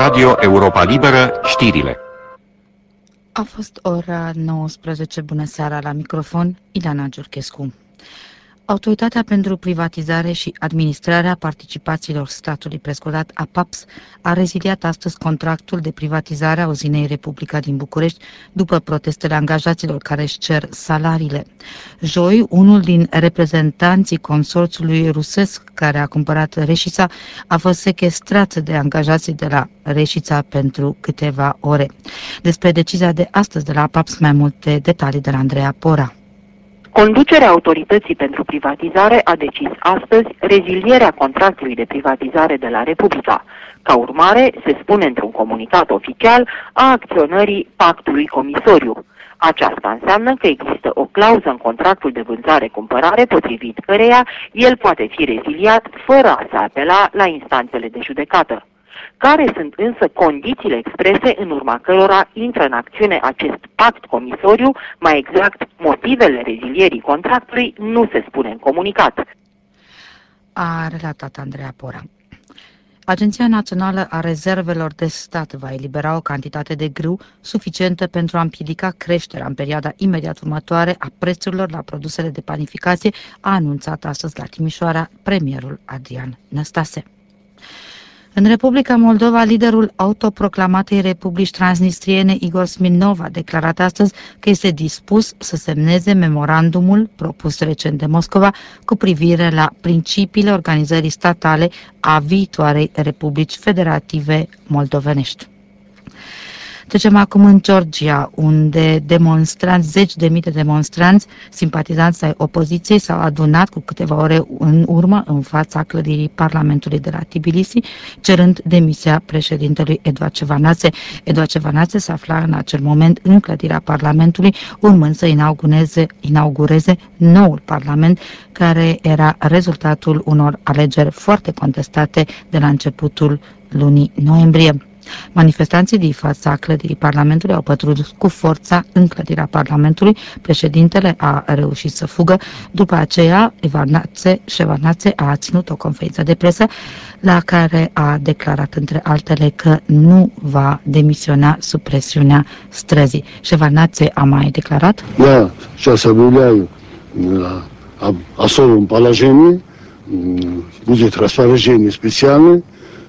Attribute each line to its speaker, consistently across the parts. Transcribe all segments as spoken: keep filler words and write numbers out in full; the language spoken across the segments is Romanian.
Speaker 1: Radio Europa Liberă, știrile.
Speaker 2: A fost ora nouăsprezece. Bună seara, la microfon Ileana Giurchescu. Autoritatea pentru privatizare și administrarea participațiilor statului prescodat A P A P S a reziliat astăzi contractul de privatizare a uzinei Republica din București după protestele angajaților care își cer salariile. Joi, unul din reprezentanții consorțiului rusesc care a cumpărat Reșița a fost sequestrat de angajații de la Reșița pentru câteva ore. Despre decizia de astăzi de la A P A P S, mai multe detalii de la Andreea Pora.
Speaker 3: Conducerea Autorității pentru Privatizare a decis astăzi rezilierea contractului de privatizare de la Republica. Ca urmare, se spune într-un comunicat oficial, a acționării pactului comisoriu. Aceasta înseamnă că există o clauză în contractul de vânzare-cumpărare potrivit căreia el poate fi reziliat fără a se apela la instanțele de judecată. Care sunt însă condițiile exprese în urma cărora intră în acțiune acest pact comisoriu, mai exact motivele rezilierii contractului, nu se spune în comunicat.
Speaker 2: A relatat Andreea Pora. Agenția Națională a Rezervelor de Stat va elibera o cantitate de grâu suficientă pentru a împiedica creșterea în perioada imediat următoare a prețurilor la produsele de panificație, a anunțat astăzi la Timișoara premierul Adrian Năstase. În Republica Moldova, liderul autoproclamatei Republici Transnistriene, Igor Smirnov, a declarat astăzi că este dispus să semneze memorandumul propus recent de Moscova cu privire la principiile organizării statale a viitoarei Republici Federative Moldovenești. Trecem acum în Georgia, unde demonstranți, zeci de mii de demonstranți, simpatizanți ai opoziției, s-au adunat cu câteva ore în urmă în fața clădirii Parlamentului de la Tbilisi, cerând demisia președintelui Eduard Shevardnadze. Eduard Shevardnadze se afla în acel moment în clădirea Parlamentului, urmând să inaugureze, inaugureze noul Parlament, care era rezultatul unor alegeri foarte contestate de la începutul lunii noiembrie. Manifestanții din fața clădirii Parlamentului au pătruns cu forța în clădirea Parlamentului. Președintele a reușit să fugă. După aceea, Shevardnadze a ținut o conferință de presă la care a declarat, între altele, că nu va demisiona sub presiunea străzii. Shevardnadze a mai declarat:
Speaker 4: Я сейчас объявляю о особом положении, будет распоряжение специальное.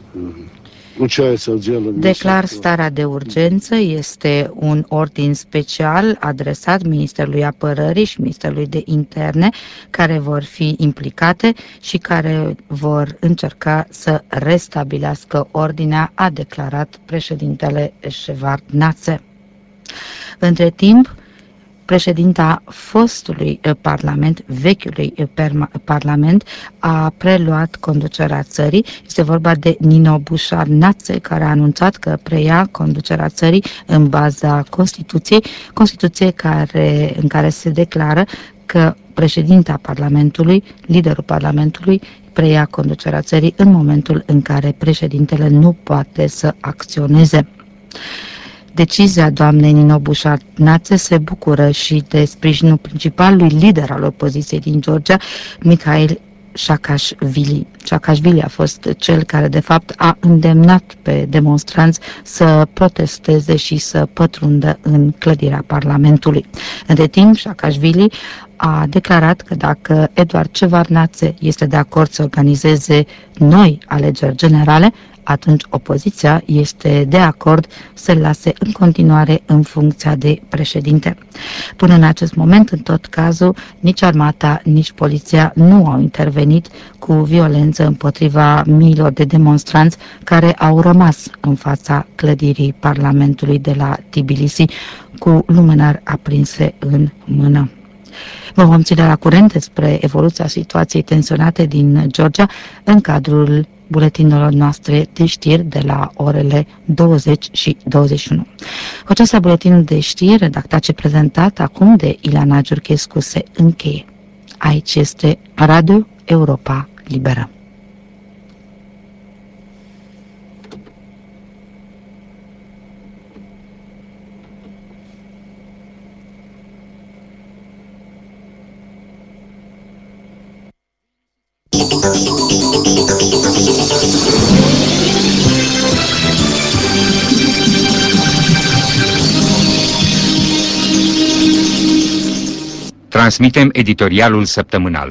Speaker 2: Declar starea de urgență, este un ordin special adresat Ministerului Apărării și Ministerului de Interne, care vor fi implicate și care vor încerca să restabilească ordinea, a declarat președintele Shevardnadze. Între timp, președinta fostului Parlament, vechiului Parlament, a preluat conducerea țării. Este vorba de Nino Bușarnațe, care a anunțat că preia conducerea țării în baza Constituției, Constituție care, în care se declară că președinta Parlamentului, liderul Parlamentului, preia conducerea țării în momentul în care președintele nu poate să acționeze. Decizia doamnei Nino Bușarnațe se bucură și de sprijinul principalului lider al opoziției din Georgia, Mikhail Saakashvili. Saakashvili a fost cel care, de fapt, a îndemnat pe demonstranți să protesteze și să pătrundă în clădirea Parlamentului. Între timp, Saakashvili a declarat că dacă Eduard Shevardnadze este de acord să organizeze noi alegeri generale, atunci opoziția este de acord să-l lase în continuare în funcția de președinte. Până în acest moment, în tot cazul, nici armata, nici poliția nu au intervenit cu violență împotriva miilor de demonstranți care au rămas în fața clădirii Parlamentului de la Tbilisi cu lumânări aprinse în mână. Vă vom ține la curent despre evoluția situației tensionate din Georgia în cadrul buletinelor noastre de știri de la orele douăzeci și douăzeci și unu. Cu acesta, buletinul de știri, redactat și prezentat acum de Ileana Giurchescu, se încheie. Aici este Radio Europa Liberă.
Speaker 1: Transmitem editorialul săptămânal.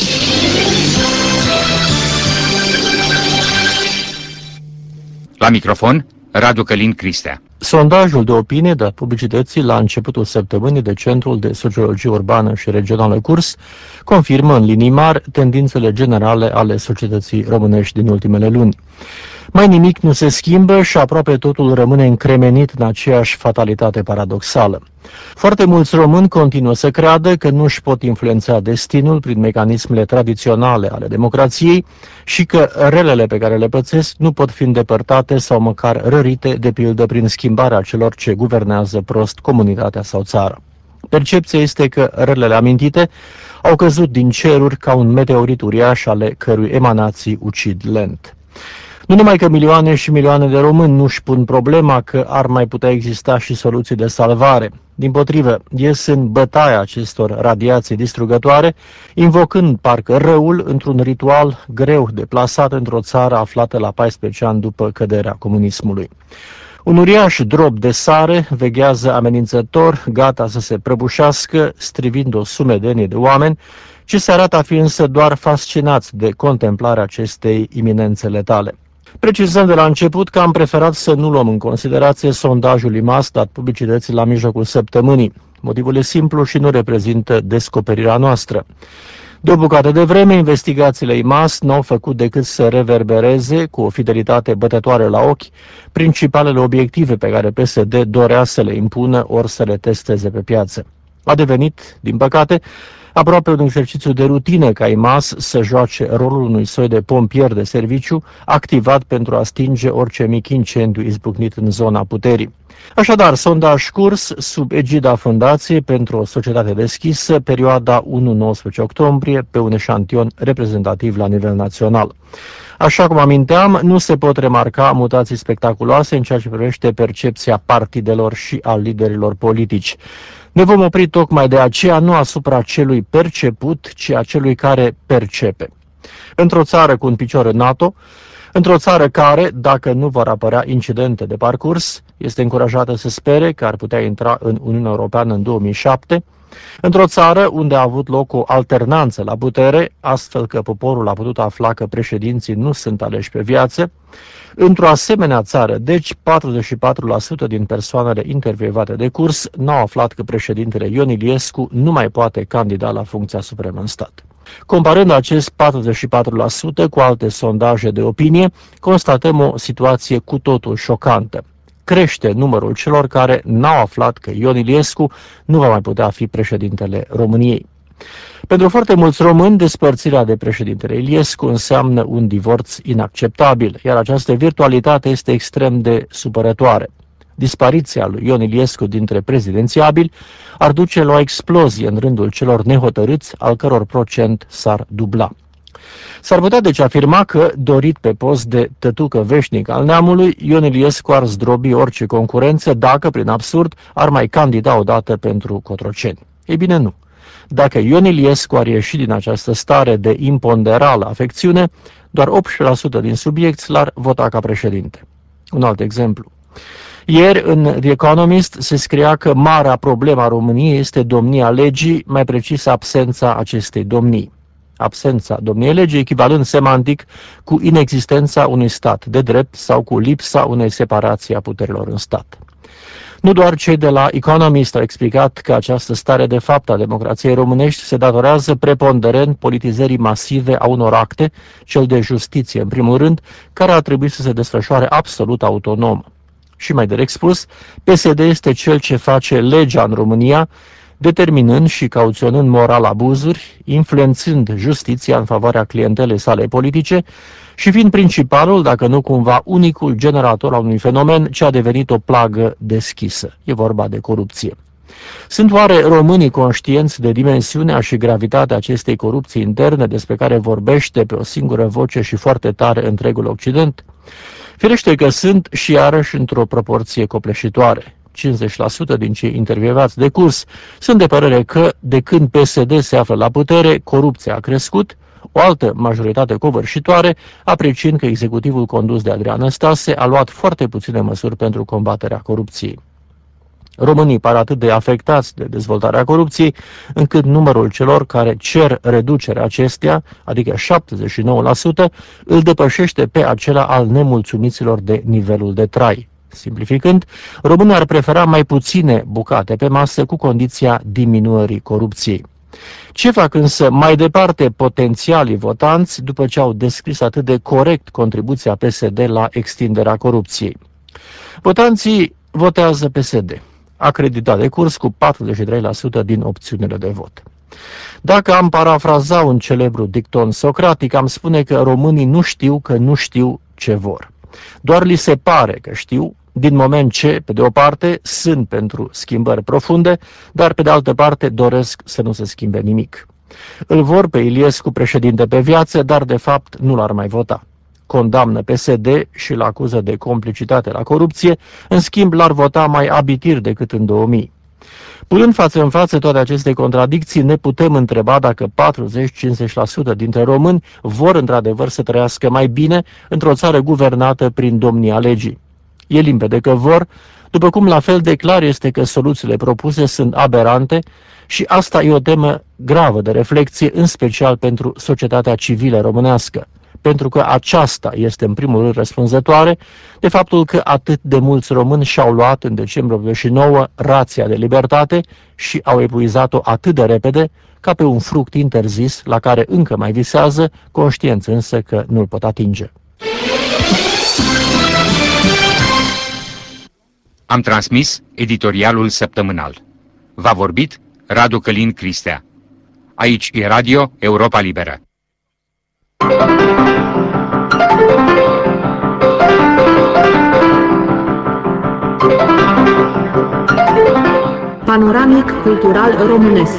Speaker 1: La microfon, Radu Călin Cristea.
Speaker 5: Sondajul de opinie dat publicității la începutul săptămânii de Centrul de Sociologie Urbană și Regională Curs confirmă în linii mari tendințele generale ale societății românești din ultimele luni. Mai nimic nu se schimbă și aproape totul rămâne încremenit în aceeași fatalitate paradoxală. Foarte mulți români continuă să creadă că nu își pot influența destinul prin mecanismele tradiționale ale democrației și că relele pe care le pățesc nu pot fi îndepărtate sau măcar rărite, de pildă prin schimbarea celor ce guvernează prost comunitatea sau țara. Percepția este că relele amintite au căzut din ceruri ca un meteorit uriaș ale cărui emanații ucid lent. Nu numai că milioane și milioane de români nu-și pun problema că ar mai putea exista și soluții de salvare. Dimpotrivă, ies în bătaia acestor radiații distrugătoare, invocând parcă răul într-un ritual greu de plasat într-o țară aflată la paisprezece ani după căderea comunismului. Un uriaș drop de sare veghează amenințător, gata să se prăbușească, strivind o sumedenie de oameni, ce se arată a fi însă doar fascinați de contemplarea acestei iminențe letale. Precizăm de la început că am preferat să nu luăm în considerație sondajul I M A S dat publicității la mijlocul săptămânii. Motivul e simplu și nu reprezintă descoperirea noastră. De o bucată de vreme, investigațiile I M A S n-au făcut decât să reverbereze, cu o fidelitate bătătoare la ochi, principalele obiective pe care P S D dorea să le impună ori să le testeze pe piață. A devenit, din păcate, aproape un exercițiu de rutină ca I M A S să joace rolul unui soi de pompier de serviciu activat pentru a stinge orice mic incendiu izbucnit în zona puterii. Așadar, sondaj Curs sub egida Fundației pentru o societate deschisă, perioada unu nouăsprezece octombrie, pe un eșantion reprezentativ la nivel național. Așa cum aminteam, nu se pot remarca mutații spectaculoase în ceea ce privește percepția partidelor și al liderilor politici. Ne vom opri tocmai de aceea nu asupra celui perceput, ci a celui care percepe. Într-o țară cu un picior în NATO, într-o țară care, dacă nu vor apărea incidente de parcurs, este încurajată să spere că ar putea intra în Uniunea Europeană în două mii șapte, într-o țară unde a avut loc o alternanță la putere, astfel că poporul a putut afla că președinții nu sunt aleși pe viață, într-o asemenea țară, deci patruzeci și patru la sută din persoanele intervievate de Curs n-au aflat că președintele Ion Iliescu nu mai poate candida la funcția supremă în stat. Comparând acest patruzeci și patru la sută cu alte sondaje de opinie, constatăm o situație cu totul șocantă. Crește numărul celor care n-au aflat că Ion Iliescu nu va mai putea fi președintele României. Pentru foarte mulți români, despărțirea de președintele Iliescu înseamnă un divorț inacceptabil, iar această virtualitate este extrem de supărătoare. Dispariția lui Ion Iliescu dintre prezidențiabili ar duce la o explozie în rândul celor nehotărâți, al căror procent s-ar dubla. S-ar putea deci afirma că, dorit pe post de tătucă veșnic al neamului, Ion Iliescu ar zdrobi orice concurență dacă, prin absurd, ar mai candida odată pentru Cotroceni. Ei bine, nu. Dacă Ion Iliescu ar ieși din această stare de imponderală afecțiune, doar optsprezece la sută din subiecți l-ar vota ca președinte. Un alt exemplu. Ieri, în The Economist, se scria că marea problemă a României este domnia legii, mai precis absența acestei domnii. Absența domniei legii echivalând semantic cu inexistența unui stat de drept sau cu lipsa unei separații a puterilor în stat. Nu doar cei de la Economist au explicat că această stare de fapt a democrației românești se datorează preponderent politizării masive a unor acte, cel de justiție în primul rând, care ar trebui să se desfășoare absolut autonom. Și mai direct spus, P S D este cel ce face legea în România, determinând și cauționând moral abuzuri, influențând justiția în favoarea clientelei sale politice și fiind principalul, dacă nu cumva unicul generator al unui fenomen ce a devenit o plagă deschisă. E vorba de corupție. Sunt oare românii conștienți de dimensiunea și gravitatea acestei corupții interne despre care vorbește pe o singură voce și foarte tare întregul Occident? Firește că sunt și iarăși într-o proporție copleșitoare. cincizeci la sută din cei intervievați de Curs sunt de părere că, de când P S D se află la putere, corupția a crescut, o altă majoritate covârșitoare, apreciind că executivul condus de Adrian Năstase a luat foarte puține măsuri pentru combaterea corupției. Românii par atât de afectați de dezvoltarea corupției, încât numărul celor care cer reducerea acesteia, adică șaptezeci și nouă la sută, îl depășește pe acela al nemulțumiților de nivelul de trai. Simplificând, românii ar prefera mai puține bucate pe masă cu condiția diminuării corupției. Ce fac însă mai departe potențialii votanți după ce au descris atât de corect contribuția P S D la extinderea corupției? Votanții votează P S D, acreditat de curs cu patruzeci și trei la sută din opțiunile de vot. Dacă am parafraza un celebru dicton socratic, am spune că românii nu știu că nu știu ce vor. Doar li se pare că știu, din moment ce, pe de o parte, sunt pentru schimbări profunde, dar pe de altă parte doresc să nu se schimbe nimic. Îl vor pe Iliescu președinte pe viață, dar de fapt nu l-ar mai vota. Condamnă P S D și îl acuză de complicitate la corupție, în schimb l-ar vota mai abitir decât în două mii. Punând față în față toate aceste contradicții, ne putem întreba dacă patruzeci-cincizeci la sută dintre români vor într-adevăr să trăiască mai bine într-o țară guvernată prin domnia legii. E limpede că vor, după cum la fel de clar este că soluțiile propuse sunt aberante și asta e o temă gravă de reflexie, în special pentru societatea civilă românească, pentru că aceasta este în primul rând răspunzătoare de faptul că atât de mulți români și-au luat în decembrie optzeci și nouă rația de libertate și au epuizat-o atât de repede ca pe un fruct interzis la care încă mai visează, conștienți însă că nu-l pot atinge.
Speaker 1: Am transmis editorialul săptămânal. V-a vorbit Radu Călin Cristea. Aici e Radio Europa Liberă.
Speaker 6: Panoramic cultural românesc.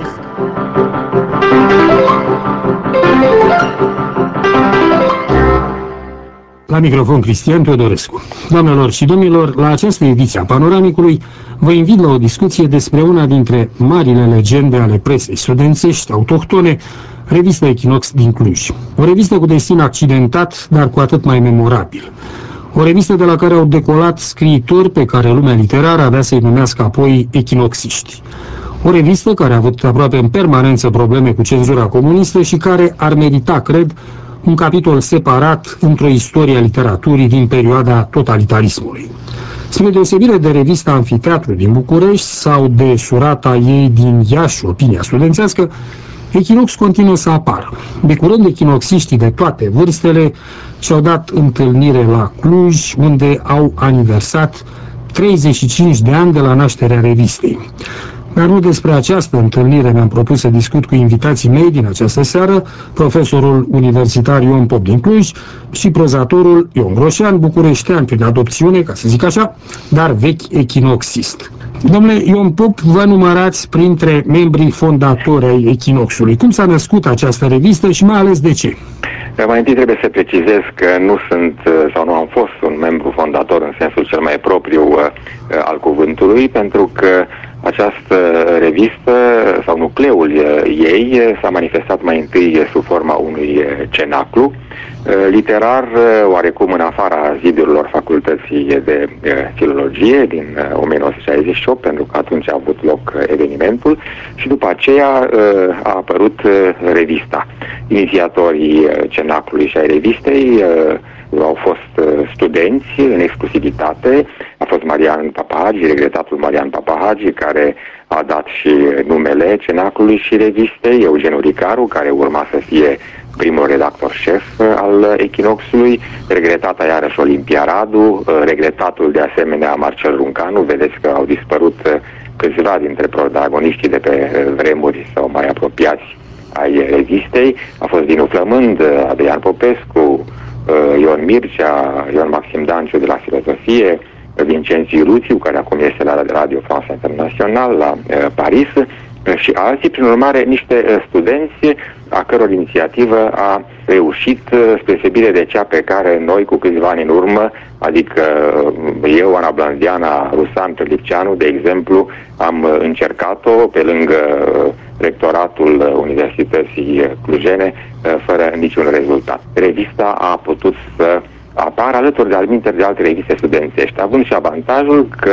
Speaker 7: La microfon Cristian Teodorescu. Doamnelor și domnilor, la această ediție a Panoramicului vă invit la o discuție despre una dintre marile legende ale presei studențești autohtone, revista Equinox din Cluj. O revistă cu destin accidentat, dar cu atât mai memorabil. O revistă de la care au decolat scriitori pe care lumea literară avea să-i numească apoi echinoxiști. O revistă care a avut aproape în permanență probleme cu cenzura comunistă și care ar merita, cred, un capitol separat într-o istorie a literaturii din perioada totalitarismului. Spre deosebire de revista Amfiteatru din București sau de surata ei din Iași, Opinia Studențească, Equinox continuă să apară. De curând, echinoxiștii de toate vârstele și-au dat întâlnire la Cluj, unde au aniversat treizeci și cinci de ani de la nașterea revistei. Dar nu despre această întâlnire mi-am propus să discut cu invitații mei din această seară, profesorul universitar Ion Pop din Cluj și prozatorul Ion Groșan, bucureștean prin adopțiune, ca să zic așa, dar vechi echinoxist. Domnule Ion Pop, vă numărați printre membrii fondatori ai Equinoxului. Cum s-a născut această revistă și mai ales de ce?
Speaker 8: Mai întâi trebuie să precizez că nu sunt sau nu am fost un membru fondator în sensul cel mai propriu uh, al cuvântului, pentru că această revistă sau nucleul ei s-a manifestat mai întâi sub forma unui cenaclu literar, oarecum în afara zidurilor facultății de filologie din o mie nouă sute șaizeci și opt, pentru că atunci a avut loc evenimentul, și după aceea a apărut revista. Inițiatorii cenaclului și ai revistei au fost studenți în exclusivitate. A fost Marian Papahagi, regretatul Marian Papahagi, care a dat și numele cenaclului și revistei, Eugen Ricaru, care urma să fie primul redactor șef al Equinoxului, regretata iarăși Olimpia Radu, regretatul de asemenea Marcel Runcanu. Vedeți că au dispărut câțiva dintre protagoniștii de pe vremuri sau mai apropiați ai revistei. A fost Dinu Flămând, Adrian Popescu, Ion Mircea, Ion Maxim Danciu de la filozofie, Vincențiu Luțiu, care acum este la Radio France International la uh, Paris, uh, și alții, prin urmare, niște uh, studenți a căror inițiativă a reușit, uh, spre deosebire de cea pe care noi cu câțiva ani în urmă, adică uh, eu, Ana Blanziana, Rusan Târlipceanu, de exemplu, am uh, încercat-o pe lângă uh, rectoratul Universității Clujene, uh, fără niciun rezultat. Revista a putut să apar alături de alminteri de alte reviste studențești, având și avantajul că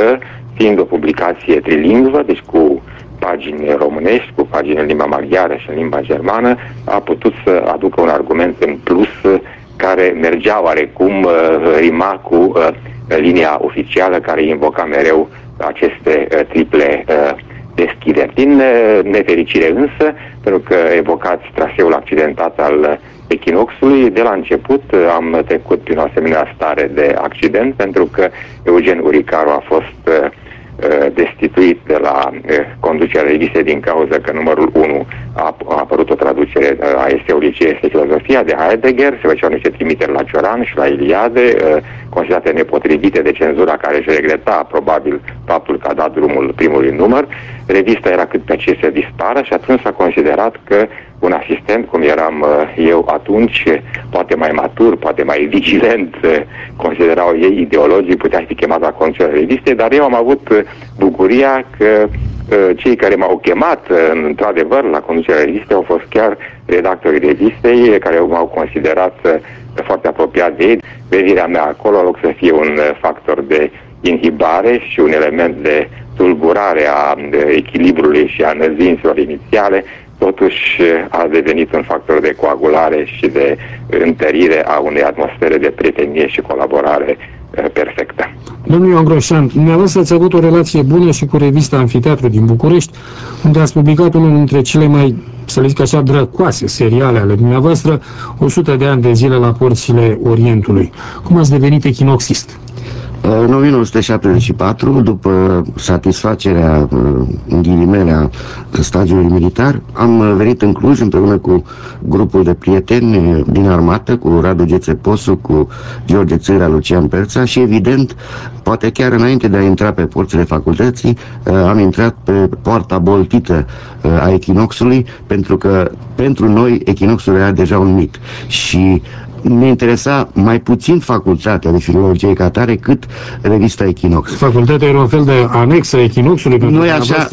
Speaker 8: fiind o publicație trilingvă, deci cu pagini românești, cu pagini în limba maghiară și în limba germană, a putut să aducă un argument în plus care mergea oarecum, rima cu linia oficială care invoca mereu aceste triple deschideri. Din nefericire însă, pentru că evocați traseul accidentat al Echinoxului, de la început am trecut prin o asemenea stare de accident, pentru că Eugen Uricaru a fost destituit de la conducerea revistei din cauza că numărul unu a, a apărut o traducere a eseului Ce este filozofia de Heidegger, se făceau niște trimiteri la Cioran și la Iliade, considerate nepotrivite de cenzura, care își regreta probabil faptul că a dat drumul primului număr. Revista era cât pe ce să dispară și atunci s-a considerat că un asistent, cum eram eu atunci, poate mai matur, poate mai vigilent, considerau ei ideologii, putea fi chemat la conducerea revistei, dar eu am avut bucuria că cei care m-au chemat, într-adevăr, la conducerea revistei au fost chiar redactorii revistei, care m-au considerat foarte apropiat de ei. Venirea mea acolo, în loc să fie un factor de inhibare și un element de tulburare a echilibrului și a înălțimilor inițiale, totuși a devenit un factor de coagulare și de întărire a unei atmosfere de prietenie și colaborare perfectă.
Speaker 7: Domnul Ioan Groșan, dumneavoastră ați avut o relație bună și cu revista Amfiteatru din București, unde ați publicat unul dintre cele mai, să le zic așa, drăcoase seriale ale dumneavoastră, o sută de ani de zile la porțile Orientului. Cum ați devenit echinoxist?
Speaker 9: În o mie nouă sute șaptezeci și patru, după satisfacerea, în ghilimele, a stagiului militar, am venit în Cluj împreună cu grupul de prieteni din armată, cu Radu Ghețeposu, cu George Țâra, Lucian Perța și, evident, poate chiar înainte de a intra pe porțile facultății, am intrat pe poarta boltită a Echinoxului, pentru că pentru noi Echinoxul era deja un mit și ne interesa mai puțin facultatea de filologie ca tare cât revista Echinox.
Speaker 7: Facultatea era un fel de anexă Echinoxului?
Speaker 9: Noi așa,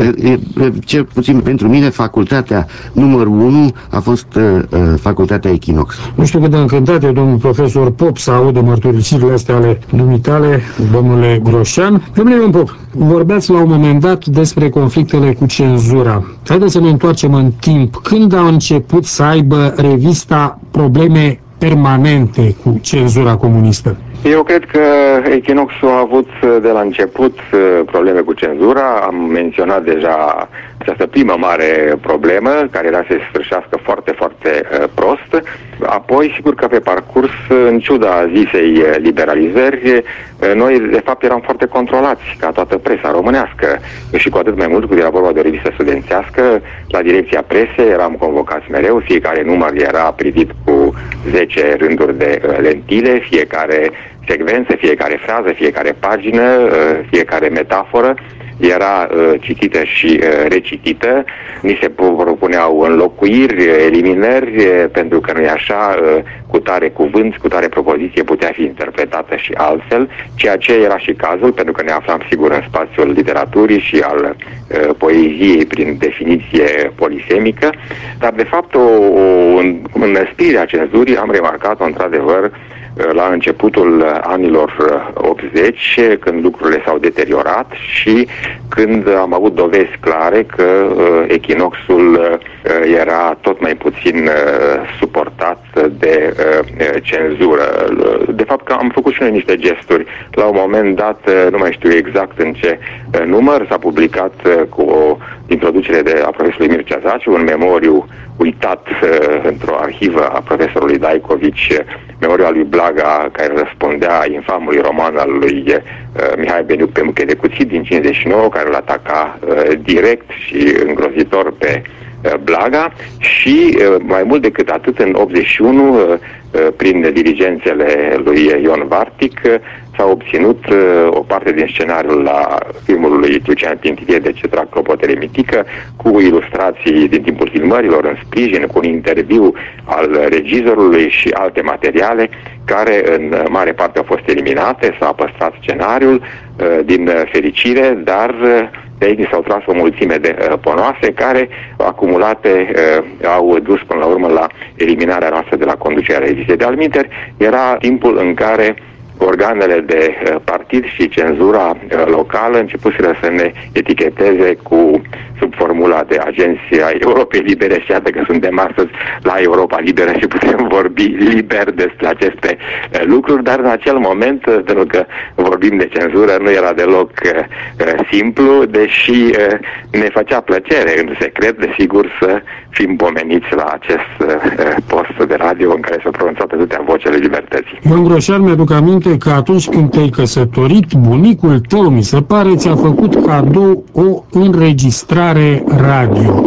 Speaker 9: cel puțin pentru mine, facultatea numărul unu a fost uh, facultatea Echinox.
Speaker 7: Nu știu cât de încântat e domnul profesor Pop să audă mărturisirile astea ale dumitale, domnule Groșan. Domnule Ion Pop, vorbeați la un moment dat despre conflictele cu cenzura. Haideți să ne întoarcem în timp. Când a început să aibă revista probleme permanente cu cenzura comunistă?
Speaker 8: Eu cred că Echinoxul a avut de la început probleme cu cenzura. Am menționat deja această primă mare problemă, care era să se sfârșească foarte, foarte prost. Apoi, sigur că pe parcurs, în ciuda zisei liberalizări, noi, de fapt, eram foarte controlați, ca toată presa românească. Și cu atât mai mult, când era vorba de o revistă studențească, la direcția presei eram convocați mereu, fiecare număr era privit cu zece rânduri de lentile, fiecare secvență, fiecare frază, fiecare pagină, fiecare metaforă era uh, citită și uh, recitită. Ni se propuneau înlocuiri, eliminări, uh, pentru că nu e așa, uh, cu tare cuvânt, cu tare propoziție putea fi interpretată și altfel, ceea ce era și cazul, pentru că ne aflam sigur în spațiul literaturii și al uh, poeziei prin definiție polisemică, dar de fapt o, o înăsprire a cenzurii am remarcat-o într-adevăr la începutul anilor optzeci, când lucrurile s-au deteriorat și când am avut dovezi clare că uh, Echinoxul uh, era tot mai puțin uh, suportat de uh, cenzură. De fapt că am făcut și noi niște gesturi. La un moment dat, uh, nu mai știu exact în ce uh, număr, s-a publicat uh, cu o introducere de a profesorului Mircea Zaciu, un memoriu uitat uh, într-o arhivă a profesorului Daicovici, memoriul lui Blaga, care răspundea infamului roman al lui uh, Mihai Beniuc pe Muche de Cuțit din cincizeci și nouă, care îl ataca uh, direct și îngrozitor pe uh, Blaga și uh, mai mult decât atât, în optzeci și unu, uh, uh, prin diligențele lui Ion Vartic, uh, s-a obținut uh, o parte din scenariul la filmul lui Lucian Pintilie de Cetra Clopotele Mitică, cu ilustrații din timpul filmărilor în sprijin, cu un interviu al regizorului și alte materiale care în mare parte au fost eliminate. S-a păstrat scenariul uh, din fericire, dar uh, de aici s-au tras o mulțime de uh, ponoase care, acumulate, uh, au dus până la urmă la eliminarea noastră de la conducerea revistei. De altminteri, era timpul în care organele de partid și cenzura locală începuseră să ne eticheteze cu sub formula de agenție a Europei Libere și iată că suntem astăzi la Europa Liberă și putem vorbi liber despre aceste uh, lucruri, dar în acel moment, uh, pentru că vorbim de cenzură, nu era deloc uh, simplu, deși uh, ne făcea plăcere în secret, desigur, să fim pomeniți la acest uh, post de radio în care s-au pronunțat atâtea vocele libertății.
Speaker 7: Ion Groșan, mi-aduc aminte că atunci când te-ai căsătorit, bunicul tău, mi se pare, ți-a făcut cadou o înregistrare radio.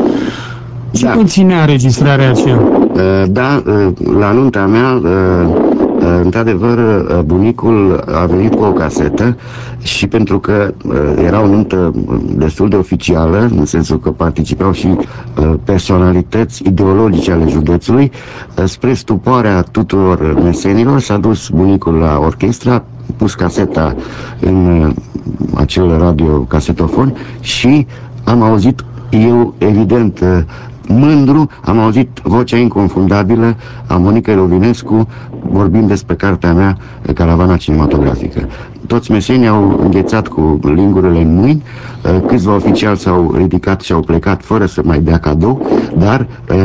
Speaker 7: Ce
Speaker 9: Da.
Speaker 7: conținea înregistrarea aceea?
Speaker 9: Uh, Da, uh, la nunta mea, uh, uh, într-adevăr, uh, bunicul a venit cu o casetă și pentru că uh, era o nuntă destul de oficială, în sensul că participau și uh, personalități ideologice ale județului, uh, spre stupoarea tuturor mesenilor, s-a dus bunicul la orchestra, pus caseta în uh, acel radio-casetofon și am auzit eu, evident, uh, mândru, am auzit vocea inconfundabilă a Monicăi Lovinescu vorbind despre cartea mea, Caravana cinematografică. Toți mesenii au înghețat cu lingurile în mâini, câțiva oficiali s-au ridicat și au plecat fără să mai dea cadou, dar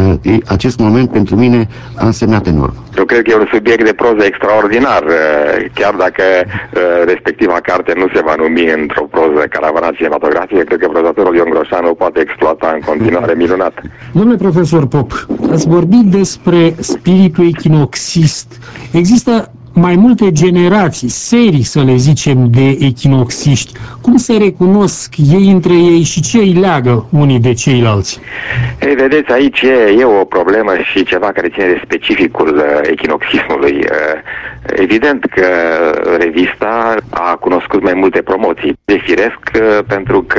Speaker 9: acest moment pentru mine a însemnat enorm.
Speaker 8: Eu cred că e un subiect de proză extraordinar, chiar dacă respectiva carte nu se va numi într-o proză Caravana cinematografică, cred că prozatorul Ion Groșan o poate exploata în continuare minunat.
Speaker 7: Domnule profesor Pop, ați vorbit despre spiritul echinoxist. Există mai multe generații, serii, să le zicem, de echinoxiști. Cum se recunosc ei între ei și ce îi leagă unii de ceilalți?
Speaker 8: Ei, vedeți, aici e, e o problemă și ceva care ține de specificul uh, echinoxismului. Uh, evident că revista a cunoscut mai multe promoții. E firesc uh, pentru că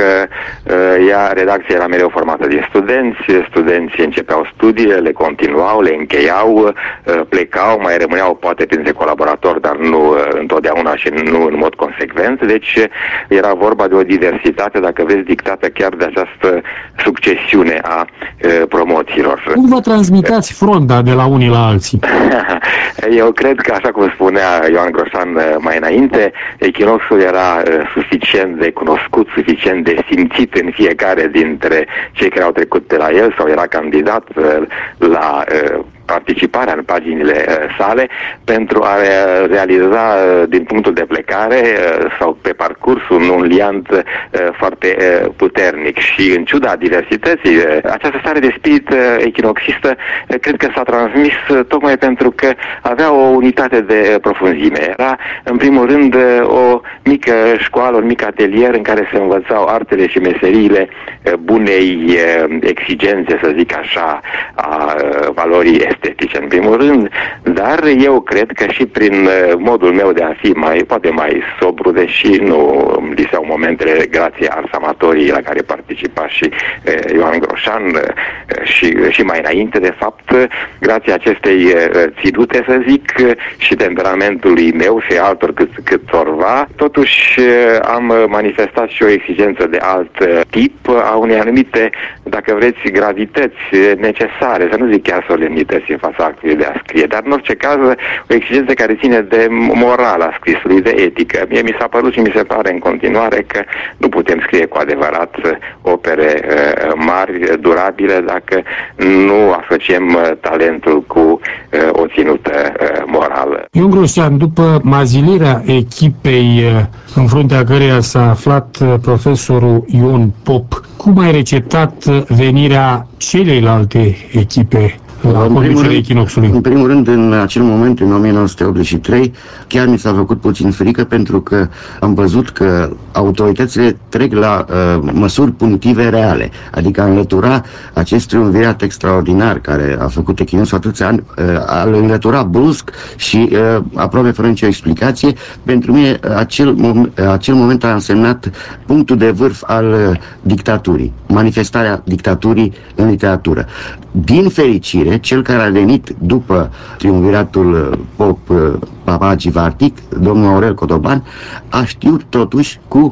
Speaker 8: uh, ea, redacția era mereu formată din studenți, studenții începeau studiile, le continuau, le încheiau, uh, plecau, mai rămâneau poate printre colaboratori, dar nu uh, întotdeauna și nu în mod consecvent. Deci uh, era vorba de o diversitate, dacă vreți, dictată chiar de această succesiune a uh, promoțiilor.
Speaker 7: Cum vă transmitați fronda de la unii la alții?
Speaker 8: Eu cred că, așa cum spunea Ioan Groșan uh, mai înainte, echinoxul era uh, suficient de cunoscut, suficient de simțit în fiecare dintre cei care au trecut pe la el sau era candidat uh, la uh, participarea în paginile uh, sale pentru a re- realiza uh, din punctul de plecare uh, sau pe parcurs un, un liant uh, foarte uh, puternic și în ciuda diversității, uh, această stare de spirit uh, echinoxistă uh, cred că s-a transmis uh, tocmai pentru că avea o unitate de uh, profunzime. Era în primul rând uh, o mică școală, un mic atelier în care se învățau artele și meseriile uh, bunei uh, exigențe, să zic așa, a uh, valorii estetice în primul rând, dar eu cred că și prin modul meu de a fi mai, poate mai sobru, deși nu îmi liseau momentele grație arsamatorii la care participa și eh, Ioan Groșan eh, și, și mai înainte, de fapt, grație acestei eh, ținute, să zic, și temperamentului meu și altor cât, câtorva, totuși eh, am manifestat și o exigență de alt eh, tip, a unei anumite, dacă vreți, gravități necesare, să nu zic chiar solemnități în fața actului de a scrie, dar în orice caz o exigență care ține de moral a scrisului, de etică. Mie mi s-a părut și mi se pare în continuare că nu putem scrie cu adevărat opere uh, mari, durabile, dacă nu asociem uh, talentul cu uh, o ținută uh, morală.
Speaker 7: Ion Groșan, după mazilirea echipei în fruntea căreia s-a aflat profesorul Ion Pop, cum ai receptat venirea celeilalte echipe la conducerea echinoxului?
Speaker 9: În primul rând, în acel moment, în o mie nouă sute optzeci și trei, chiar mi s-a făcut puțin frică pentru că am văzut că autoritățile trec la uh, măsuri punitive reale, adică a înlătura acest triumvirat extraordinar care a făcut echinoxul atâția ani, uh, a înlătura brusc și uh, aproape fără nicio explicație. Pentru mine acel, mom- acel moment a însemnat punctul de vârf al uh, dictaturii, manifestarea dictaturii în literatură. Din fericire, cel care a venit după triumviratul Pop, Papaci, Vartic, domnul Aurel Codoban, a știut totuși cu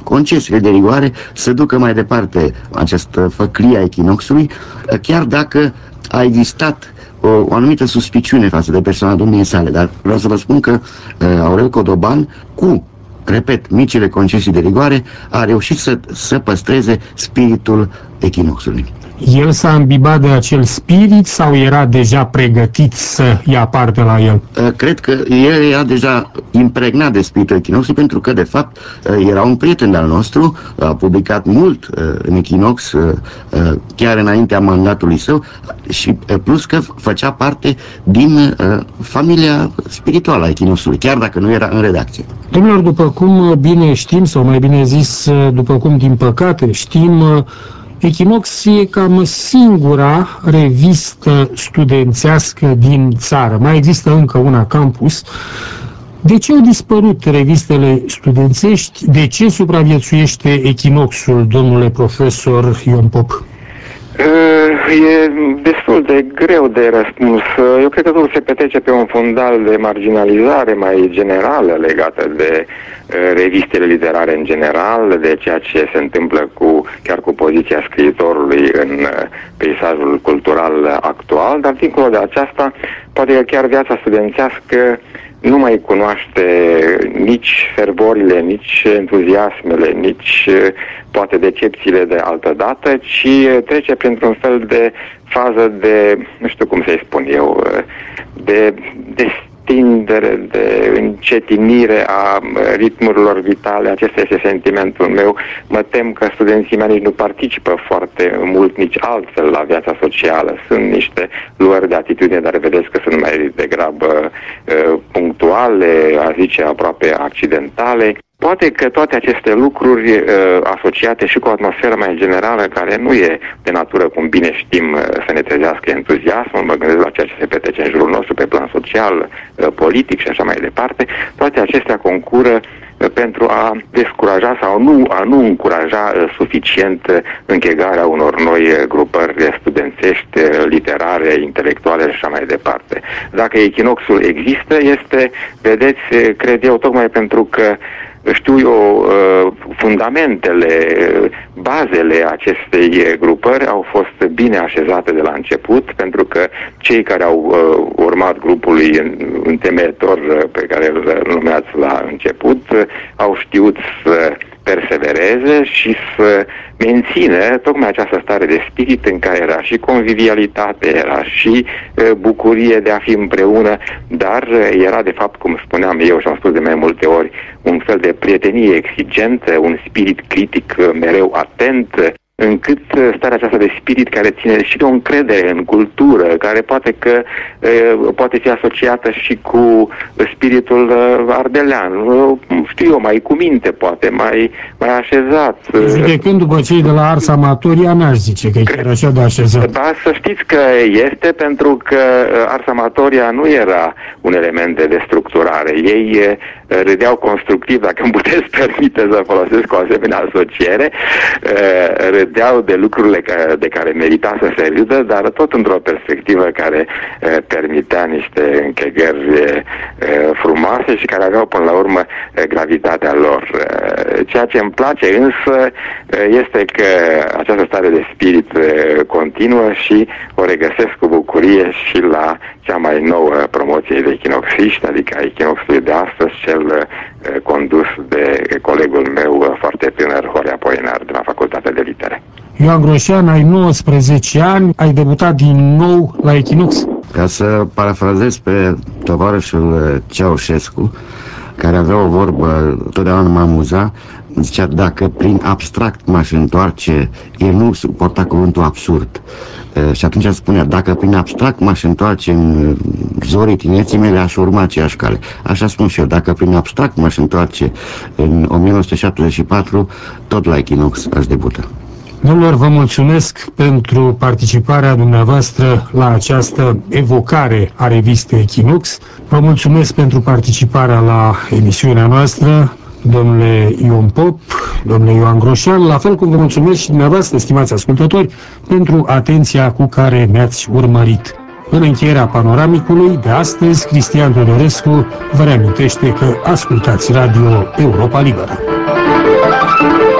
Speaker 9: concesiile de rigoare să ducă mai departe această făclie a echinoxului, chiar dacă a existat o, o anumită suspiciune față de persoana domniei sale. Dar vreau să vă spun că uh, Aurel Codoban, cu, repet, micile concesii de rigoare, a reușit să, să păstreze spiritul echinoxului.
Speaker 7: El s-a îmbibat de acel spirit sau era deja pregătit să ia parte la el?
Speaker 9: Cred că el era deja impregnat de spiritul echinoxului, pentru că, de fapt, era un prieten al nostru, a publicat mult în Echinox, chiar înaintea mandatului său, și plus că făcea parte din familia spirituală a Echinoxului, chiar dacă nu era în redacție.
Speaker 7: Domnilor, după cum bine știm, sau mai bine zis, după cum din păcate știm, Echinox e cam singura revistă studențească din țară. Mai există încă una, Campus. De ce au dispărut revistele studențești? De ce supraviețuiește Echinoxul, domnule profesor Ion Pop?
Speaker 8: E destul de greu de răspuns. Eu cred că totul se petrece pe un fundal de marginalizare mai generală legată de revistele literare în general, de ceea ce se întâmplă cu, chiar cu poziția scriitorului în peisajul cultural actual, dar dincolo de aceasta, poate că chiar viața studențească nu mai cunoaște nici fervorile, nici entuziasmele, nici poate decepțiile de altă dată, ci trece printr-un fel de fază de, nu știu cum să-i spun eu, de destindere, de încetinire a ritmurilor vitale. Acesta este sentimentul meu. Mă tem că studenții mei nici nu participă foarte mult, nici altfel, la viața socială. Sunt niște luări de atitudine, dar vedeți că sunt mai degrabă uh, punctuale, a zice aproape accidentale. Poate că toate aceste lucruri uh, asociate și cu o atmosferă mai generală, care nu e de natură, cum bine știm, uh, să ne trezească entuziasmul, mă gândesc la ceea ce se petrece în jurul nostru pe plan social, uh, politic și așa mai departe, toate acestea concură uh, pentru a descuraja sau nu, a nu încuraja uh, suficient uh, închegarea unor noi uh, grupări studențești, uh, literare, intelectuale și așa mai departe. Dacă Echinoxul există, este, vedeți, uh, cred eu, tocmai pentru că știu eu, fundamentele, bazele acestei grupări au fost bine așezate de la început, pentru că cei care au urmat grupului întemeitor pe care îl numeați la început au știut să persevereze și să menține tocmai această stare de spirit în care era și convivialitate, era și uh, bucurie de a fi împreună, dar uh, era de fapt, cum spuneam eu și am spus de mai multe ori, un fel de prietenie exigentă, un spirit critic uh, mereu atent, încât starea aceasta de spirit care ține și de o încredere în cultură, care poate că e, poate fi asociată și cu spiritul ardelean, știu eu, mai cu minte poate, mai, mai așezat.
Speaker 7: Judecând după cei de la Ars Amatoria, n-aș zice că e chiar așa de așezat.
Speaker 8: Da, să știți că este, pentru că Ars Amatoria nu era un element de destructurare. Ei râdeau constructiv, dacă îmi puteți permite să folosesc o asemenea asociere, râdeau de lucrurile de care merita să se râdă, dar tot într-o perspectivă care permitea niște închegări frumoase și care aveau până la urmă gravitatea lor. Ceea ce îmi place însă este că această stare de spirit continuă și o regăsesc cu bucurie și la cea mai nouă promoție de echinoxiști, adică a Echinoxului de astăzi, cel condus de colegul meu foarte tânăr, Horea Poenar, de la Facultatea de Litere.
Speaker 7: Ioan Groșan, ai nouăsprezece ani, ai debutat din nou la Echinox.
Speaker 9: Ca să parafrazez pe tovarășul Ceaușescu, care avea o vorbă, totdeauna mă amuza, zicea, dacă prin abstract m-aș întoarce, el nu suporta cuvântul absurd. E, și atunci spunea, dacă prin abstract m-aș întoarce în zorii tinereții mele, aș urma aceeași cale. Așa spun și eu, dacă prin abstract m-aș întoarce în o mie nouă sute șaptezeci și patru, tot la Echinox aș debuta.
Speaker 7: Domnilor, vă mulțumesc pentru participarea dumneavoastră la această evocare a revistei Echinox. Vă mulțumesc pentru participarea la emisiunea noastră, domnule Ion Pop, domnule Ioan Groșan, la fel cum vă mulțumesc și dumneavoastră, stimați ascultători, pentru atenția cu care ne-ați urmărit. În încheierea panoramicului de astăzi, Cristian Teodorescu vă reamintește că ascultați Radio Europa Liberă.
Speaker 10: Thank you.